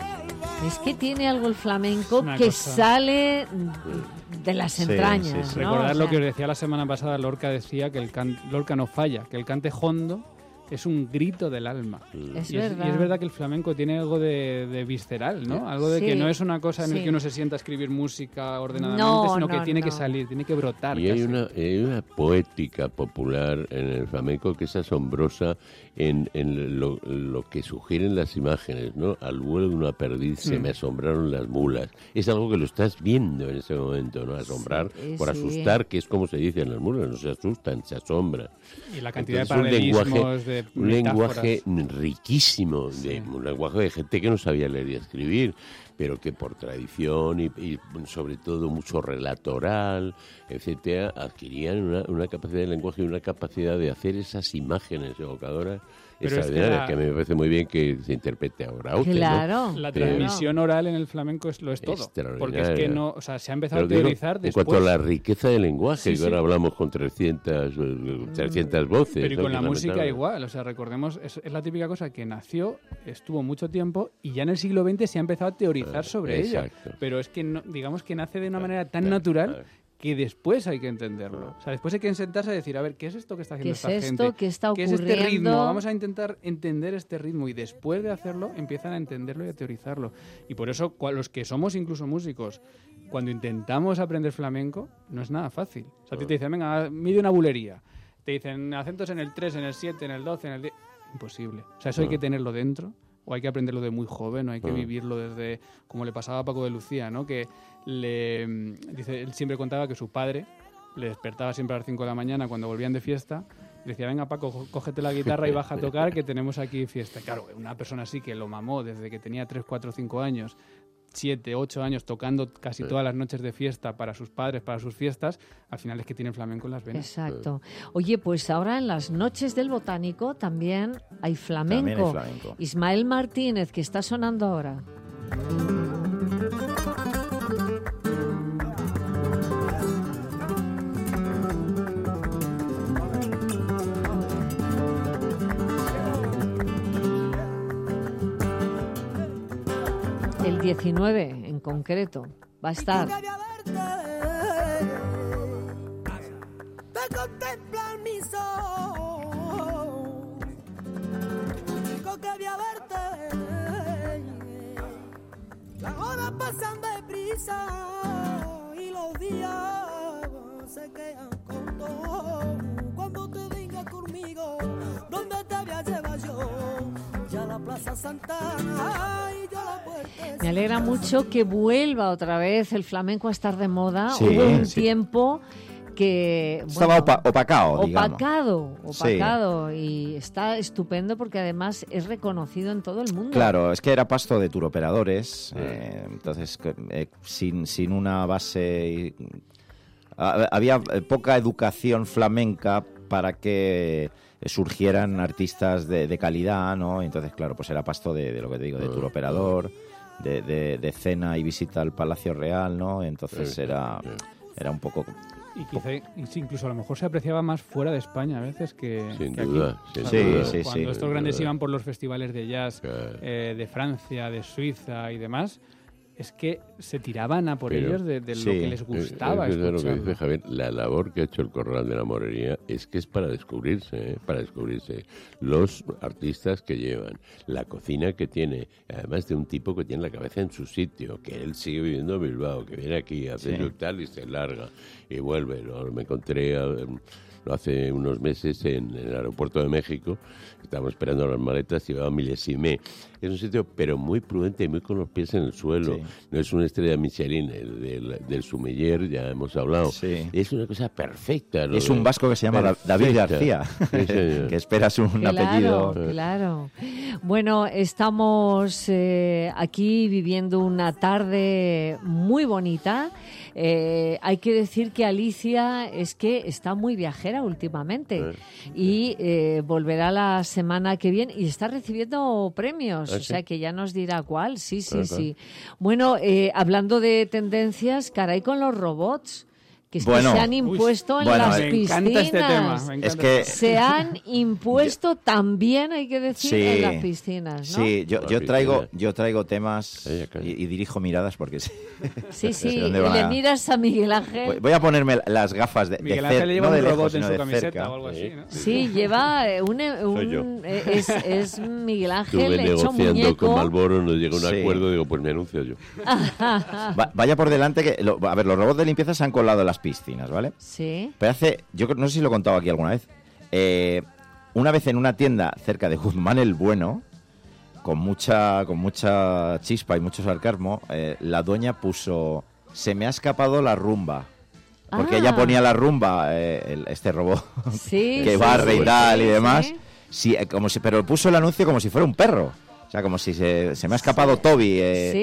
Es que tiene algo el flamenco que sale de las entrañas. Sí. ¿No? Recordad lo que os decía la semana pasada, Lorca decía que Lorca no falla, que el cante hondo es un grito del alma. Es y verdad. Es verdad que el flamenco tiene algo de visceral, ¿no? Algo de que no es una cosa en la que uno se sienta a escribir música ordenadamente, sino que tiene que salir, tiene que brotar. Y hay una poética popular en el flamenco que es asombrosa en lo que sugieren las imágenes, ¿no? Al vuelo de una perdiz se me asombraron las mulas. Es algo que lo estás viendo en ese momento, ¿no? Asombrar por asustar, que es como se dice en las mulas, no se asustan, se asombran. Y la cantidad de paralelismos, un lenguaje riquísimo, un lenguaje de gente que no sabía leer y escribir, pero que por tradición y sobre todo mucho relato oral, etcétera, adquirían una capacidad de lenguaje y una capacidad de hacer esas imágenes evocadoras extraordinarias, que a mí me parece muy bien que se interprete ahora. Claro. ¿No? La transmisión oral en el flamenco lo es todo. Porque es que no, o sea, se ha empezado a teorizar después. En cuanto a la riqueza del lenguaje, que ahora hablamos con 300 voces. Pero y con la música igual, o sea, recordemos, es la típica cosa que nació, estuvo mucho tiempo y ya en el siglo XX se ha empezado a teorizar sobre ella. Pero es que, digamos que nace de una manera tan natural que después hay que entenderlo. O sea, después hay que sentarse a decir, a ver, ¿qué es esto que está haciendo esta gente? ¿Qué está ocurriendo? ¿Qué es este ritmo? Vamos a intentar entender este ritmo y después de hacerlo empiezan a entenderlo y a teorizarlo. Y por eso los que somos incluso músicos, cuando intentamos aprender flamenco, no es nada fácil. O sea, a ti te dicen, venga, mide una bulería. Te dicen acentos en el 3, en el 7, en el 12, en el 10... Imposible. O sea, eso hay que tenerlo dentro. O hay que aprenderlo de muy joven, o hay que vivirlo desde, como le pasaba a Paco de Lucía, ¿no? Que dice, él siempre contaba que su padre le despertaba siempre a las 5 de la mañana cuando volvían de fiesta, y decía, venga Paco, cógete la guitarra y baja a tocar, que tenemos aquí fiesta. Y claro, una persona así que lo mamó desde que tenía 3, 4, 5 años, 7, 8 años tocando casi todas las noches de fiesta para sus padres, para sus fiestas, al final es que tiene flamenco en las venas. Exacto. Oye, pues ahora en las noches del Botánico también hay flamenco. Ismael Martínez, que está sonando ahora. El 19 en concreto va a estar. Te contemplan mis ojos, digo que voy a verte. Las horas pasan deprisa y los días se quedan cortos. Cuando te vengas conmigo, ¿dónde te voy a llevar yo? Ya la Plaza Santana y yo la puerta. Me alegra mucho que vuelva otra vez el flamenco a estar de moda. Hubo un tiempo que estaba opacado, y está estupendo porque además es reconocido en todo el mundo. Claro, es que era pasto de turoperadores, entonces sin una base había poca educación flamenca para que surgieran artistas de calidad, ¿no? Entonces, claro, pues era pasto de lo que te digo, de turoperador, de cena y visita al Palacio Real, ¿no? Entonces era un poco... Y quizá incluso a lo mejor se apreciaba más fuera de España a veces que duda, aquí. Sí, cuando estos grandes iban por los festivales de jazz de Francia, de Suiza y demás, es que se tiraban a por ellos de lo que les gustaba. Es lo que dice Javier, la labor que ha hecho el Corral de la Morería es que es para descubrirse, los artistas que llevan, la cocina que tiene, además de un tipo que tiene la cabeza en su sitio, que él sigue viviendo en Bilbao, que viene aquí, hace tal y se larga y vuelve. Me encontré hace unos meses en el aeropuerto de México, estábamos esperando las maletas, llevaba Milésime. Es un sitio pero muy prudente y muy con los pies en el suelo. No es una estrella Michelin, del Sumiller ya hemos hablado. Es una cosa perfecta, ¿no? Es un vasco que se llama David García, que esperas un apellido. Claro. Bueno, estamos aquí viviendo una tarde muy bonita. Hay que decir que Alicia es que está muy viajera últimamente y volverá la semana que viene y está recibiendo premios, o sea que ya nos dirá cuál. Sí. Bueno, hablando de tendencias, caray con los robots. Que es que se han impuesto en las piscinas. Me encanta este tema. Es que se han impuesto también, hay que decir, en las piscinas, ¿no? Sí, yo traigo temas y dirijo miradas porque sí, le miras a Miguel Ángel. Voy a ponerme las gafas de Miguel Ángel lleva no un de robot lejos, en su de camiseta cerca. o algo así, ¿no? Sí, lleva es Miguel Ángel hecho muñeco. Estuve negociando con Marlboro, nos llegó un acuerdo, digo, pues me anuncio yo. Vaya por delante que a ver, los robots de limpieza se han colado en las piscinas, ¿vale? Sí. Pero yo no sé si lo he contado aquí alguna vez. Una vez en una tienda cerca de Guzmán el Bueno, con mucha chispa y mucho sarcasmo, la dueña puso: se me ha escapado la rumba. Porque ella ponía la rumba, este robot que barre y tal y demás. Sí, pero puso el anuncio como si fuera un perro. O sea, como si se me ha escapado Toby.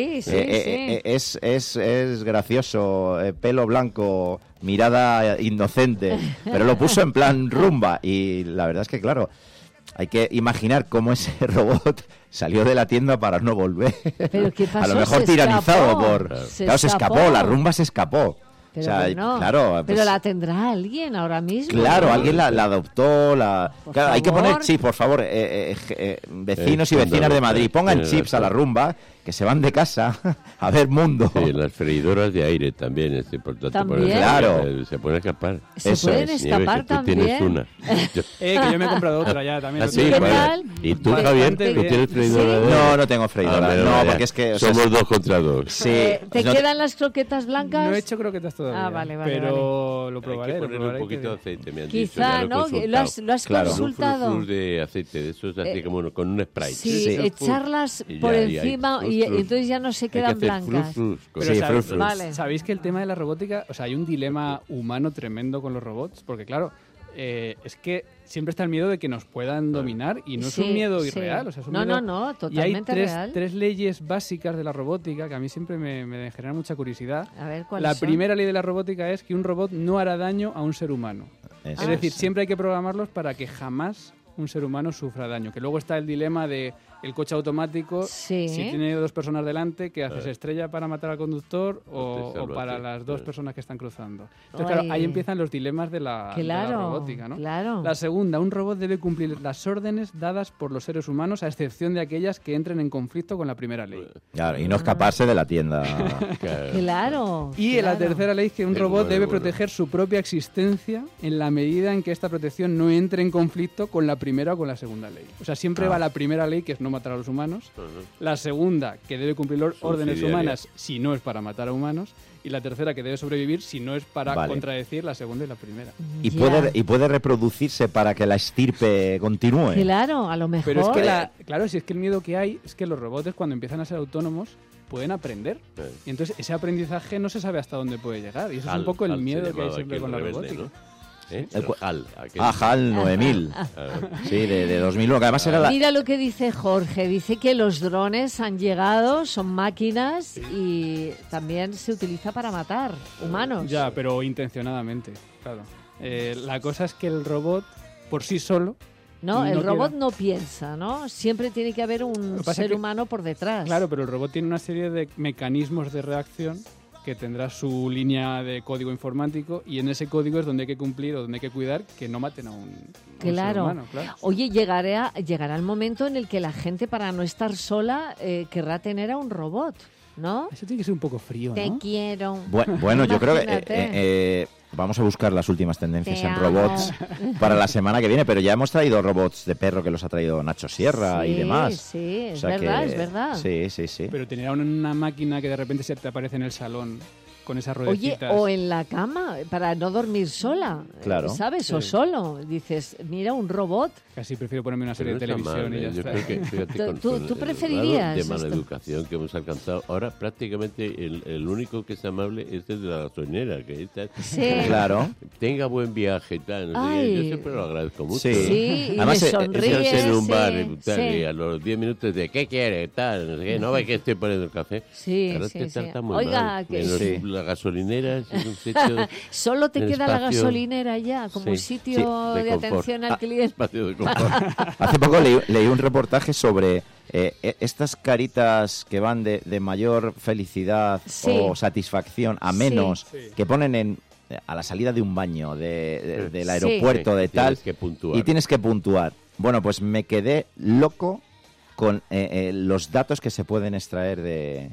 Es gracioso, pelo blanco, mirada inocente. Pero lo puso en plan rumba. Y la verdad es que, claro, hay que imaginar cómo ese robot salió de la tienda para no volver. ¿Pero qué pasó? A lo mejor tiranizado por... Se escapó, la rumba se escapó. Pero, o sea, bueno, claro, pero la tendrá alguien ahora mismo. Claro, ¿no? alguien la adoptó. Claro, hay que poner, sí, por favor, vecinos y vecinas de Madrid, pongan chips a la rumba, que se van de casa a ver mundo. Sí, las freidoras de aire también es importante. ¿También? Claro. Se pueden escapar. Se pueden escapar también. Tú tienes una. Que yo me he comprado otra ya también. Sí, ¿qué tal? ¿Y tú, Javier, tú tienes freidora de aire? No tengo freidora. No, porque es que... Somos 2 contra 2. Sí. ¿Te quedan las croquetas blancas? No he hecho croquetas todavía. Vale. Pero lo probaré. Hay que ponerle un poquito de aceite, me han dicho. Quizá, ¿no? ¿Lo has consultado? Un de aceite, de esos así como con un Sprite. Sí, echarlas por encima y entonces ya no se quedan blancas. Pero ¿sabéis que el tema de la robótica, o sea, hay un dilema humano tremendo con los robots? Porque claro, es que siempre está el miedo de que nos puedan dominar y no es un miedo irreal. O sea, es un miedo... No, totalmente real. Y hay tres leyes básicas de la robótica que a mí siempre me generan mucha curiosidad. A ver, ¿cuáles son? La primera ley de la robótica es que un robot no hará daño a un ser humano. Es decir, siempre hay que programarlos para que jamás un ser humano sufra daño. Que luego está el dilema de el coche automático, si tiene 2 personas delante, ¿qué hace? ¿Se estrella para matar al conductor o para las 2 personas que están cruzando? Entonces, claro, ahí empiezan los dilemas de la robótica, ¿no? Claro. La segunda, un robot debe cumplir las órdenes dadas por los seres humanos, a excepción de aquellas que entren en conflicto con la primera ley. Claro, y no escaparse de la tienda. Claro. Y la tercera ley es que un robot debe proteger su propia existencia en la medida en que esta protección no entre en conflicto con la primera o con la segunda ley. O sea, siempre va la primera ley, que es no matar a los humanos, la segunda, que debe cumplir órdenes humanas si no es para matar a humanos, y la tercera, que debe sobrevivir si no es para contradecir la segunda y la primera. Y puede reproducirse para que la estirpe continúe. Claro, a lo mejor. Pero es que claro, si es que el miedo que hay es que los robots, cuando empiezan a ser autónomos, pueden aprender. Y entonces ese aprendizaje no se sabe hasta dónde puede llegar. Y eso es un poco el miedo que hay siempre con la robótica. ¿no? HAL 9000. Sí, de 2001. Que además era Mira lo que dice Jorge. Dice que los drones han llegado, son máquinas y también se utiliza para matar humanos. Ya, pero intencionadamente, claro. La cosa es que el robot, por sí solo... No, el robot no piensa, ¿no? Siempre tiene que haber un ser humano por detrás. Claro, pero el robot tiene una serie de mecanismos de reacción que tendrá su línea de código informático y en ese código es donde hay que cumplir o donde hay que cuidar que no maten a un ser humano. Claro. Oye, llegará el momento en el que la gente, para no estar sola, querrá tener a un robot, ¿no? Eso tiene que ser un poco frío, ¿no? Te quiero. Bueno, yo creo que vamos a buscar las últimas tendencias en robots para la semana que viene, pero ya hemos traído robots de perro que los ha traído Nacho Sierra y demás. Sí, es verdad. Sí. Pero tener una máquina que de repente se te aparece en el salón con esas ruedecitas. Oye, o en la cama, para no dormir sola, ¿sabes? Sí. O solo. Dices, mira, un robot. Casi prefiero ponerme una serie de televisión y ya está. ¿Tú preferirías el tema de educación que hemos alcanzado, ahora prácticamente el único que es amable es el de la gasolinera. Que claro. Tenga buen viaje y tal. No sé, yo siempre lo agradezco mucho. Sí, además, y sonríes. En un bar y a los 10 minutos de ¿qué quiere? Tal, no sé qué. No ve que estoy poniendo el café. Sí, ahora sí. Trata muy Oiga, mal. que La gasolinera es un sitio... Solo te queda la gasolinera ya, como sitio de atención al cliente. Hace poco leí un reportaje sobre estas caritas que van de mayor felicidad o satisfacción a menos, que ponen a la salida de un baño, del aeropuerto, de tal, y tienes que puntuar. Bueno, pues me quedé loco con los datos que se pueden extraer de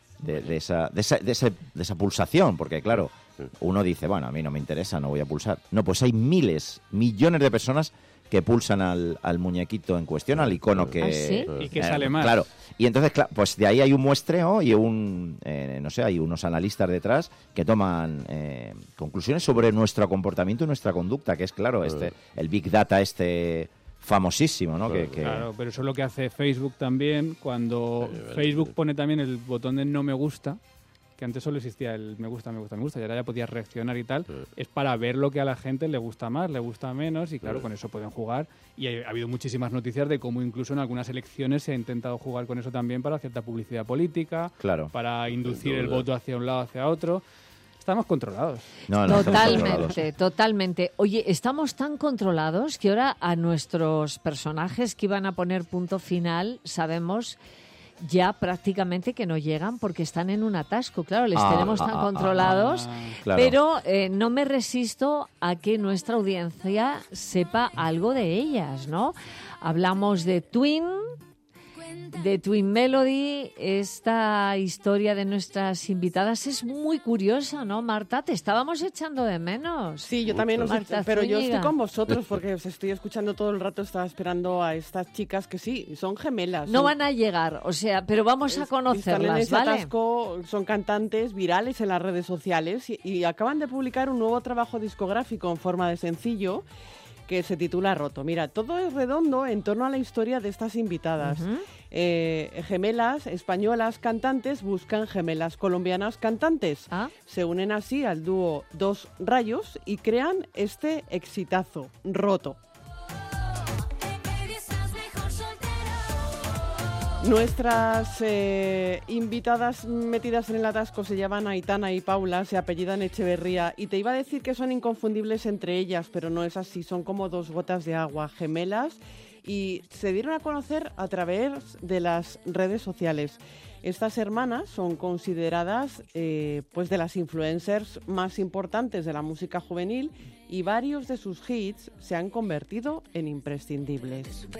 esa pulsación, porque claro, uno dice, bueno, a mí no me interesa, no voy a pulsar. No, pues hay miles, millones de personas que pulsan al muñequito en cuestión, al icono que... ¿Ah, sí? Y que sale más. Claro. Y entonces, pues de ahí hay un muestreo y hay unos analistas detrás que toman conclusiones sobre nuestro comportamiento y nuestra conducta, que es, claro, el Big Data famosísimo, ¿no? Claro, pero eso es lo que hace Facebook también, cuando Facebook pone también el botón de no me gusta, que antes solo existía el me gusta, me gusta, me gusta, y ahora ya podías reaccionar y tal, es para ver lo que a la gente le gusta más, le gusta menos, y claro, con eso pueden jugar. Y ha habido muchísimas noticias de cómo incluso en algunas elecciones se ha intentado jugar con eso también para cierta publicidad política, para inducir el voto hacia un lado, hacia otro. Estamos controlados. Totalmente. Oye, estamos tan controlados que ahora a nuestros personajes que iban a poner punto final sabemos ya prácticamente que no llegan porque están en un atasco. Claro, les tenemos tan controlados, claro. Pero no me resisto a que nuestra audiencia sepa algo de ellas, ¿no? Hablamos de Twin Melody. Esta historia de nuestras invitadas es muy curiosa, ¿no, Marta? Te estábamos echando de menos. Sí, yo también pero yo estoy con vosotros porque os estoy escuchando todo el rato, estaba esperando a estas chicas que sí, son gemelas. No van a llegar, pero vamos a conocerlas, están en ese ¿vale? atasco, son cantantes virales en las redes sociales y acaban de publicar un nuevo trabajo discográfico en forma de sencillo que se titula Roto. Mira, todo es redondo en torno a la historia de estas invitadas. Gemelas españolas cantantes buscan gemelas colombianas cantantes. Se unen así al dúo Dos Rayos y crean este exitazo, Roto. Nuestras invitadas metidas en el atasco se llaman Aitana y Paula, se apellidan Echeverría, y te iba a decir que son inconfundibles entre ellas, pero no es así, son como dos gotas de agua, gemelas, y se dieron a conocer a través de las redes sociales. Estas hermanas son consideradas pues de las influencers más importantes de la música juvenil y varios de sus hits se han convertido en imprescindibles.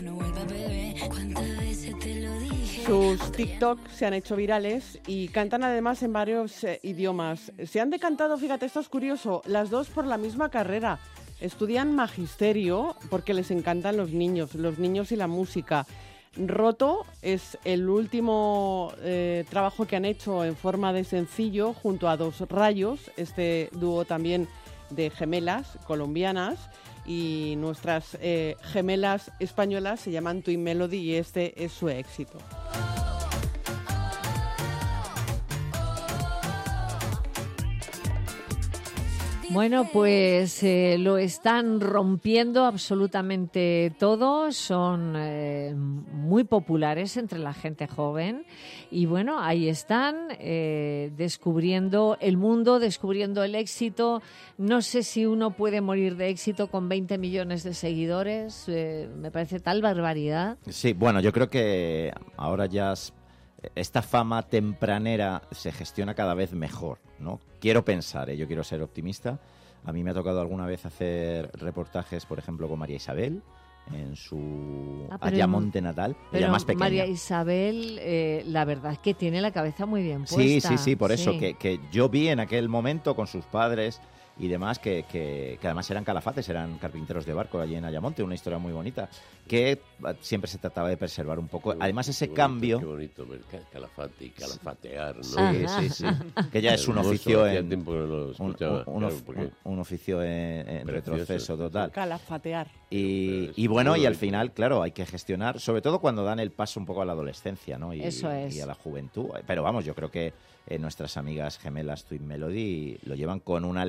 Sus TikTok se han hecho virales y cantan además en varios idiomas. Se han decantado, fíjate, esto es curioso, las dos por la misma carrera. Estudian magisterio porque les encantan los niños y la música. Roto es el último trabajo que han hecho en forma de sencillo junto a Dos Rayos, este dúo también de gemelas colombianas, y nuestras gemelas españolas se llaman Twin Melody y este es su éxito. Bueno, pues lo están rompiendo absolutamente todo, son muy populares entre la gente joven y bueno, ahí están descubriendo el mundo, descubriendo el éxito. No sé si uno puede morir de éxito con 20 millones de seguidores, me parece tal barbaridad. Sí, bueno, yo creo que ahora ya esta fama tempranera se gestiona cada vez mejor, ¿no? Quiero pensar, yo quiero ser optimista. A mí me ha tocado alguna vez hacer reportajes, por ejemplo, con María Isabel en su Ayamonte natal, ella más pequeña. María Isabel, la verdad es que tiene la cabeza muy bien puesta. Sí, por eso, que yo vi en aquel momento con sus padres y demás, que además eran calafates, eran carpinteros de barco allí en Ayamonte, una historia muy bonita, que siempre se trataba de preservar un poco. Además, ese cambio... Qué bonito, calafate y calafatear, ¿no? Sí. Que ya es un oficio un oficio en retroceso total. Calafatear. Y bueno, y al final, claro, hay que gestionar, sobre todo cuando dan el paso un poco a la adolescencia, ¿no? Y a la juventud. Pero vamos, yo creo que nuestras amigas gemelas Twin Melody lo llevan con una alegría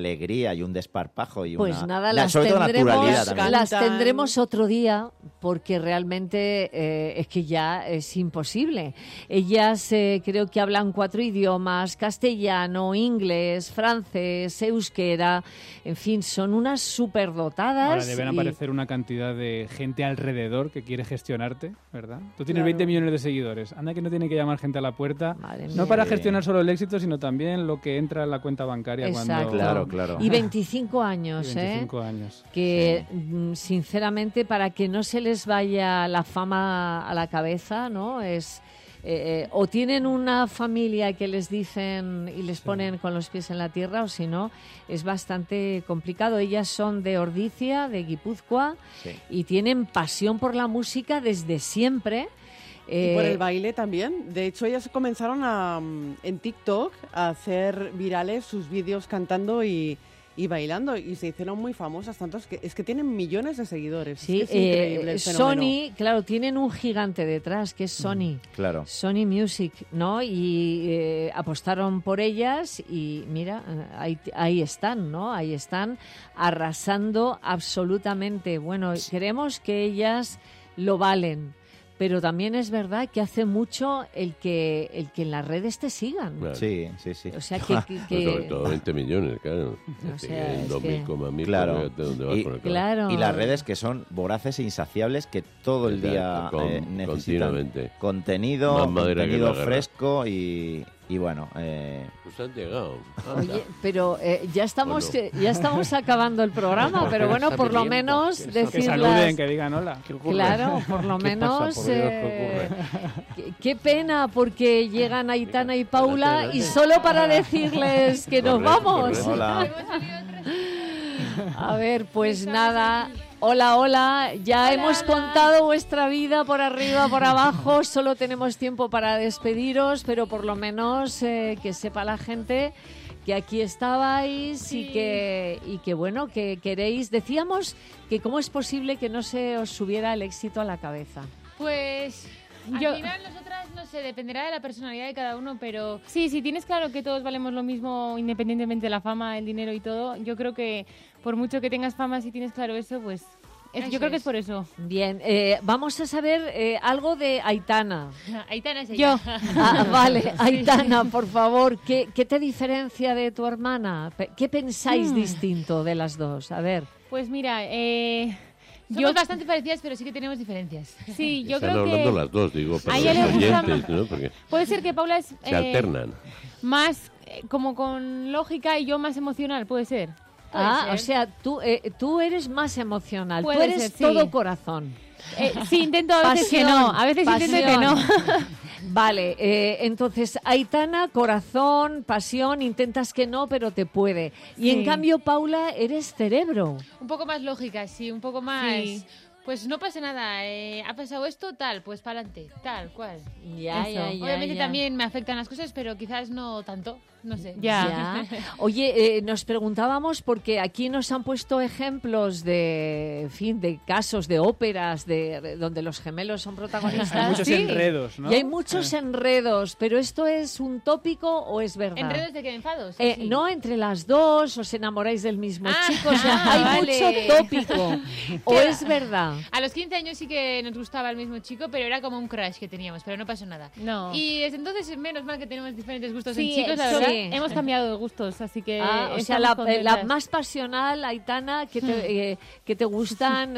alegría y un desparpajo y pues una... nada, sobre todo naturalidad también. Las tendremos otro día porque realmente es que ya es imposible. Ellas creo que hablan 4 idiomas, castellano, inglés, francés, euskera, en fin, son unas superdotadas. Ahora deben aparecer una cantidad de gente alrededor que quiere gestionarte, ¿verdad? Tú tienes 20 millones de seguidores, anda que no tiene que llamar gente a la puerta, no para gestionar solo el éxito, sino también lo que entra en la cuenta bancaria. Exacto. Claro. Y 25 años, 25 años. Que sinceramente, para que no se les vaya la fama a la cabeza, ¿no? Es o tienen una familia que les dicen y les ponen con los pies en la tierra, o si no, es bastante complicado. Ellas son de Ordizia, de Guipúzcoa, y tienen pasión por la música desde siempre. Y por el baile también. De hecho, ellas comenzaron en TikTok a hacer virales sus vídeos cantando y bailando, y se hicieron muy famosas, tantos que es que tienen millones de seguidores. Sí, es increíble el Sony, claro, tienen un gigante detrás que es Sony. Claro. Sony Music, ¿no? Y apostaron por ellas y mira, ahí están, ¿no? Ahí están arrasando absolutamente. Bueno, queremos que ellas lo valen. Pero también es verdad que hace mucho el que en las redes te sigan. Claro. Sí. O sea que sobre todo 20 millones, claro. O sea, en 2000,000, claro. Claro. Y las redes que son voraces e insaciables, que todo el día necesitan contenido fresco y bueno. Pues han llegado. Oye, pero ya estamos acabando el programa, pero bueno, por lo menos decirlas... Que saluden, que digan hola. Claro, por lo menos... Qué pena, porque llegan Aitana y Paula y solo para decirles que nos vamos. Hola. A ver, pues nada... Hola, ya hemos contado vuestra vida por arriba, por abajo, solo tenemos tiempo para despediros, pero por lo menos que sepa la gente que aquí estabais y que bueno, que queréis. Decíamos que cómo es posible que no se os subiera el éxito a la cabeza. Pues... Al final nosotras, no sé, dependerá de la personalidad de cada uno, pero sí, si tienes claro que todos valemos lo mismo independientemente de la fama, el dinero y todo, yo creo que por mucho que tengas fama, si tienes claro eso, pues yo creo que es por eso. Bien, vamos a saber algo de Aitana. Aitana es ella. Yo. Vale, Aitana, por favor, ¿qué te diferencia de tu hermana? ¿Qué pensáis distinto de las dos? A ver. Pues mira, somos bastante parecidas, pero sí que tenemos diferencias. Sí, yo creo que... Están hablando las dos, digo, para los oyentes, ¿no? Porque puede ser que Paula es... se alternan. Más como con lógica y yo más emocional, puede ser. O sea, tú eres más emocional, puede tú eres ser, todo corazón. Sí, intento a veces que no, a veces intento que no. Vale, entonces Aitana, corazón, pasión, intentas que no, pero te puede. Y en cambio, Paula, eres cerebro. Un poco más lógica, sí, un poco más... Sí. Pues no pasa nada, ha pasado esto, tal, pues para adelante, tal, cual. Ya. Obviamente también me afectan las cosas, pero quizás no tanto, no sé. Ya. Oye, nos preguntábamos, porque aquí nos han puesto ejemplos de casos de óperas donde los gemelos son protagonistas. Hay muchos enredos, ¿no? Y hay muchos enredos, pero ¿esto es un tópico o es verdad? ¿Enredos de qué, enfados? Sí. No, entre las dos, os enamoráis del mismo chico, o sea, hay mucho tópico. ¿O es verdad? A los 15 años sí que nos gustaba el mismo chico, pero era como un crush que teníamos, pero no pasó nada. No. Y desde entonces, menos mal que tenemos diferentes gustos en chicos, la verdad. Hemos cambiado de gustos, así que... o sea, la más pasional, Aitana, que te gustan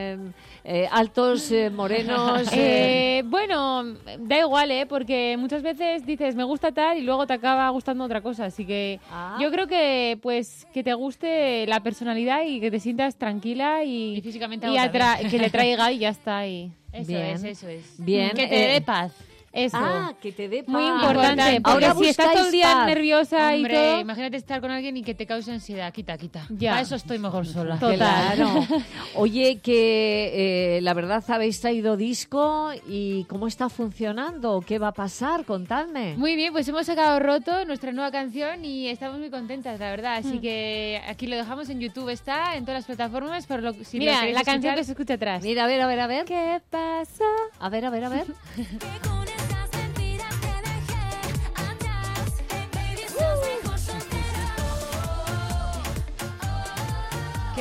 altos, morenos... Bueno, da igual, porque muchas veces dices, me gusta tal, y luego te acaba gustando otra cosa, así que yo creo que pues que te guste la personalidad y que te sientas tranquila y físicamente que le traiga y ya está. Y... Eso es. Bien. Que te dé paz. Eso. Que te dé paz. Muy importante, porque ahora si estás todo el día paz. nerviosa y todo... Imagínate estar con alguien y que te cause ansiedad. Quita. Ya. Para eso estoy mejor sola. Total. Claro. Oye, que la verdad habéis traído disco y ¿cómo está funcionando? ¿Qué va a pasar? Contadme. Muy bien, pues hemos sacado Roto, nuestra nueva canción, y estamos muy contentas, la verdad. Así que aquí lo dejamos en YouTube, está en todas las plataformas. Mira, la canción que se escucha atrás. Mira, a ver. ¿Qué pasó? A ver.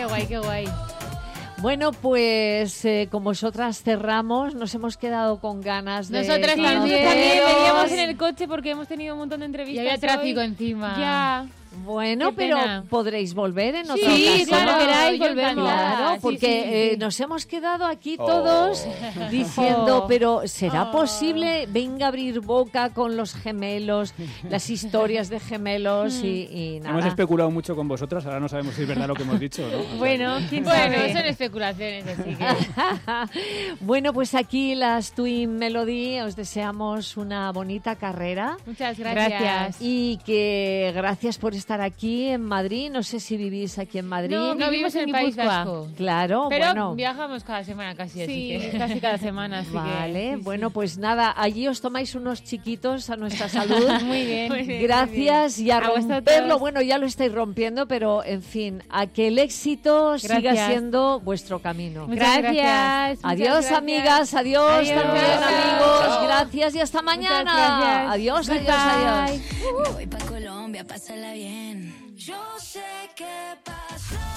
Qué guay, qué guay. Bueno, pues con vosotras cerramos. Nos hemos quedado con ganas de... Nosotras también veníamos en el coche porque hemos tenido un montón de entrevistas. Y había tráfico encima. Ya. Bueno, pero podréis volver en otra ocasión. Sí, cuando queráis volvemos. Claro, porque nos hemos quedado aquí todos diciendo, pero ¿será posible? Venga a abrir boca con los gemelos, las historias de gemelos y nada. Hemos especulado mucho con vosotras, ahora no sabemos si es verdad lo que hemos dicho, ¿no? Bueno, ¿quién sabe? Son especulaciones, así que... Bueno, pues aquí las Twin Melody os deseamos una bonita carrera. Muchas gracias. Y que gracias por estar aquí en Madrid. No sé si vivís aquí en Madrid. No, vivimos en el País Vasco. Claro, pero bueno. Viajamos cada semana casi, así que casi cada semana. Así vale, que, bueno, pues nada, allí os tomáis unos chiquitos a nuestra salud. Muy bien. Gracias y a romperlo. Bueno, ya lo estáis rompiendo, pero en fin, a que el éxito siga siendo vuestro camino. Gracias. Adiós, amigas. Adiós también, amigos. Gracias y hasta mañana. Adiós. Me voy pa' Colombia, pásala bien. Yo sé qué pasó.